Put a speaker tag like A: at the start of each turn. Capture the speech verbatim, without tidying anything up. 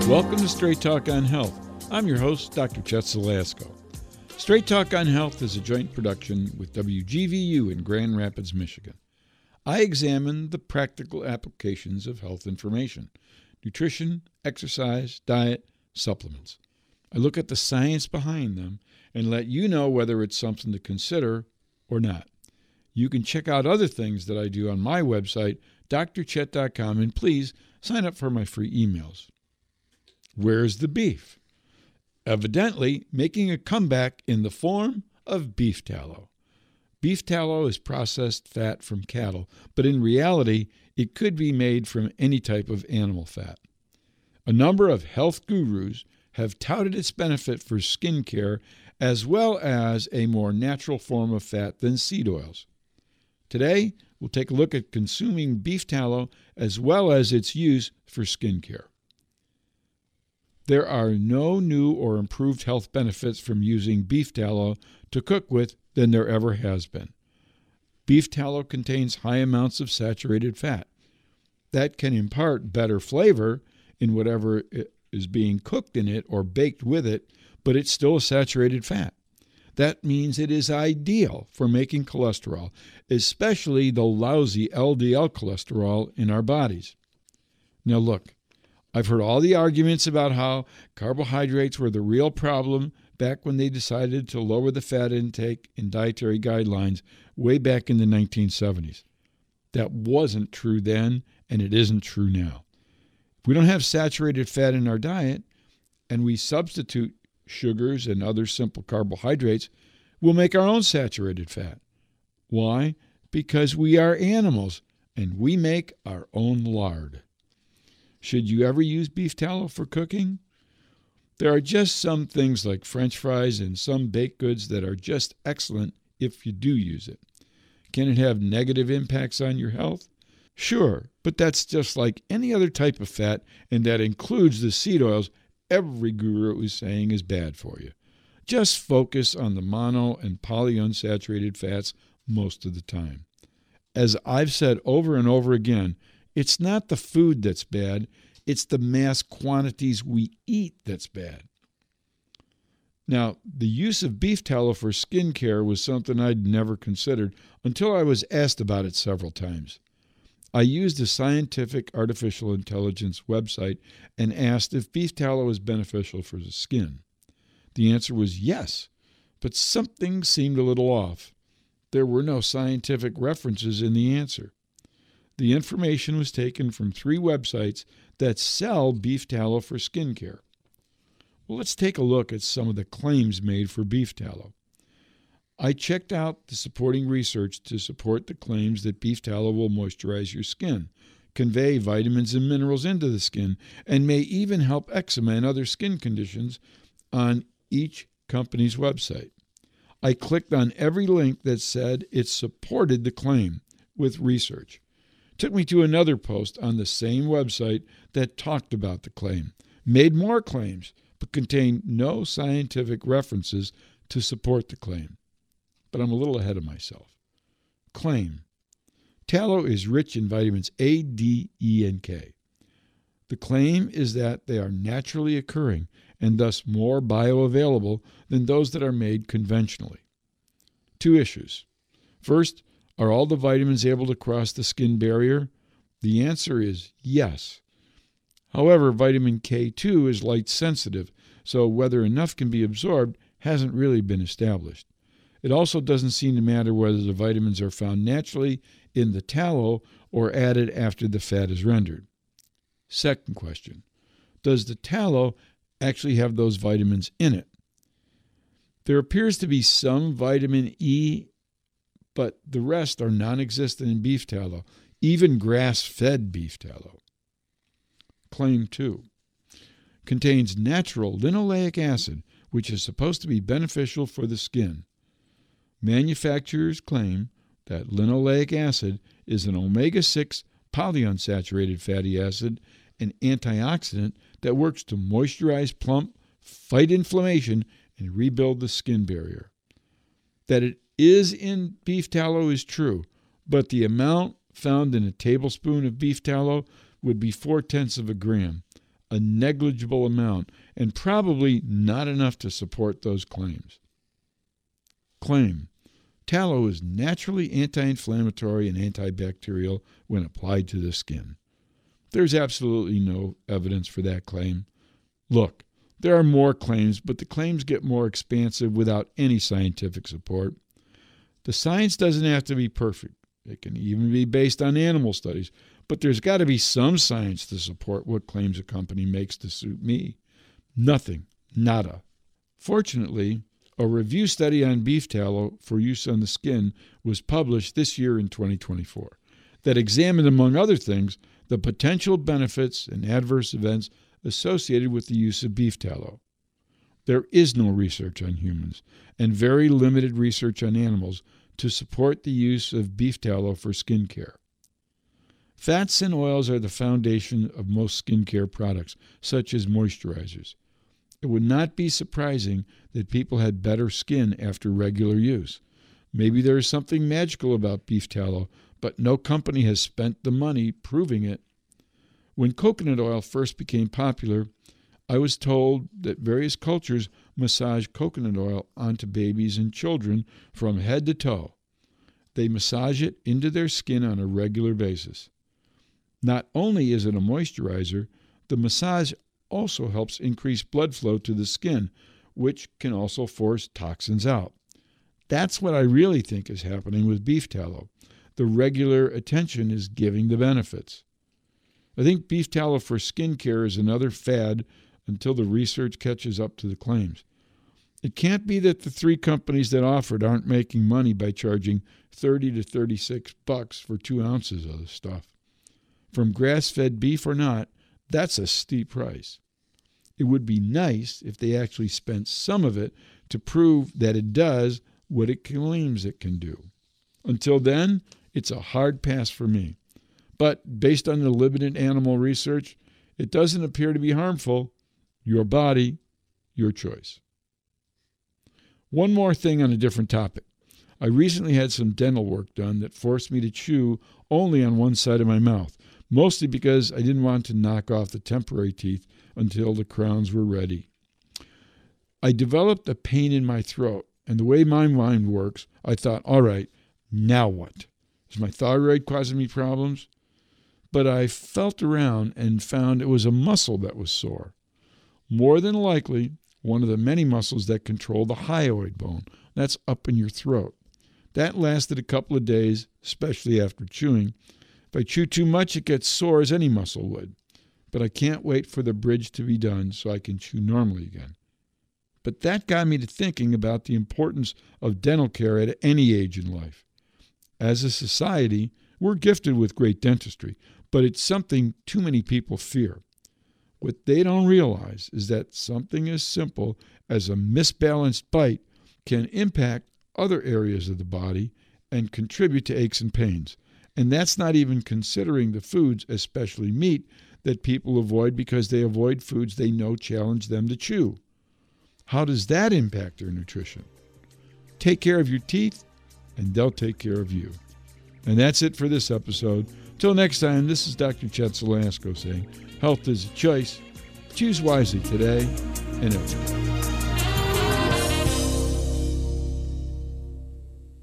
A: Welcome to Straight Talk on Health. I'm your host, Doctor Chet Salasco. Straight Talk on Health is a joint production with W G V U in Grand Rapids, Michigan. I examine the practical applications of health information, nutrition, exercise, diet, supplements. I look at the science behind them and let you know whether it's something to consider or not. You can check out other things that I do on my website, D R chet dot com, and please sign up for my free emails. Where's the beef? Evidently making a comeback in the form of beef tallow. Beef tallow is processed fat from cattle, but in reality, it could be made from any type of animal fat. A number of health gurus have touted its benefit for skin care as well as a more natural form of fat than seed oils. Today, we'll take a look at consuming beef tallow as well as its use for skin care. There are no new or improved health benefits from using beef tallow to cook with than there ever has been. Beef tallow contains high amounts of saturated fat. That can impart better flavor in whatever is being cooked in it or baked with it, but it's still a saturated fat. That means it is ideal for making cholesterol, especially the lousy L D L cholesterol in our bodies. Now look, I've heard all the arguments about how carbohydrates were the real problem back when they decided to lower the fat intake in dietary guidelines way back in the nineteen seventies. That wasn't true then, and it isn't true now. If we don't have saturated fat in our diet, and we substitute sugars and other simple carbohydrates, we'll make our own saturated fat. Why? Because we are animals, and we make our own lard. Should you ever use beef tallow for cooking? There are just some things like French fries and some baked goods that are just excellent if you do use it. Can it have negative impacts on your health? Sure, but that's just like any other type of fat, and that includes the seed oils every guru is saying is bad for you. Just focus on the mono and polyunsaturated fats most of the time. As I've said over and over again, it's not the food that's bad, it's the mass quantities we eat that's bad. Now, the use of beef tallow for skin care was something I'd never considered until I was asked about it several times. I used a scientific artificial intelligence website and asked if beef tallow is beneficial for the skin. The answer was yes, but something seemed a little off. There were no scientific references in the answer. The information was taken from three websites that sell beef tallow for skin care. Well, let's take a look at some of the claims made for beef tallow. I checked out the supporting research to support the claims that beef tallow will moisturize your skin, convey vitamins and minerals into the skin, and may even help eczema and other skin conditions on each company's website. I clicked on every link that said it supported the claim with research. Took me to another post on the same website that talked about the claim, made more claims, but contained no scientific references to support the claim. But I'm a little ahead of myself. Claim: tallow is rich in vitamins A, D, E, and K. The claim is that they are naturally occurring and thus more bioavailable than those that are made conventionally. Two issues. First, are all the vitamins able to cross the skin barrier? The answer is yes. However, vitamin K two is light sensitive, so whether enough can be absorbed hasn't really been established. It also doesn't seem to matter whether the vitamins are found naturally in the tallow or added after the fat is rendered. Second question, does the tallow actually have those vitamins in it? There appears to be some vitamin E, but the rest are non-existent in beef tallow, even grass-fed beef tallow. Claim two. Contains natural linoleic acid, which is supposed to be beneficial for the skin. Manufacturers claim that linoleic acid is an omega six polyunsaturated fatty acid, an antioxidant that works to moisturize, plump, fight inflammation, and rebuild the skin barrier. That it is in beef tallow is true, but the amount found in a tablespoon of beef tallow would be four-tenths of a gram, a negligible amount, and probably not enough to support those claims. Claim: tallow is naturally anti-inflammatory and antibacterial when applied to the skin. There's absolutely no evidence for that claim. Look, there are more claims, but the claims get more expansive without any scientific support. The science doesn't have to be perfect. It can even be based on animal studies, but there's got to be some science to support what claims a company makes to suit me. Nothing. Nada. Fortunately, a review study on beef tallow for use on the skin was published this year in twenty twenty-four that examined, among other things, the potential benefits and adverse events associated with the use of beef tallow. There is no research on humans and very limited research on animals to support the use of beef tallow for skin care. Fats and oils are the foundation of most skincare products, such as moisturizers. It would not be surprising that people had better skin after regular use. Maybe there is something magical about beef tallow, but no company has spent the money proving it. When coconut oil first became popular, I was told that various cultures massage coconut oil onto babies and children from head to toe. They massage it into their skin on a regular basis. Not only is it a moisturizer, the massage also helps increase blood flow to the skin, which can also force toxins out. That's what I really think is happening with beef tallow. The regular attention is giving the benefits. I think beef tallow for skin care is another fad until the research catches up to the claims. It can't be that the three companies that offer it aren't making money by charging thirty to thirty-six bucks for two ounces of the stuff. From grass-fed beef or not, that's a steep price. It would be nice if they actually spent some of it to prove that it does what it claims it can do. Until then, it's a hard pass for me. But based on the limited animal research, it doesn't appear to be harmful. Your body, your choice. One more thing on a different topic. I recently had some dental work done that forced me to chew only on one side of my mouth, mostly because I didn't want to knock off the temporary teeth until the crowns were ready. I developed a pain in my throat, and the way my mind works, I thought, all right, now what? Is my thyroid causing me problems? But I felt around and found it was a muscle that was sore. More than likely, one of the many muscles that control the hyoid bone. That's up in your throat. That lasted a couple of days, especially after chewing. If I chew too much, it gets sore as any muscle would. But I can't wait for the bridge to be done so I can chew normally again. But that got me to thinking about the importance of dental care at any age in life. As a society, we're gifted with great dentistry, but it's something too many people fear. What they don't realize is that something as simple as a misbalanced bite can impact other areas of the body and contribute to aches and pains. And that's not even considering the foods, especially meat, that people avoid because they avoid foods they know challenge them to chew. How does that impact their nutrition? Take care of your teeth, and they'll take care of you. And that's it for this episode. Till next time, this is Doctor Chet Zalasko saying, health is a choice. Choose wisely today and every day.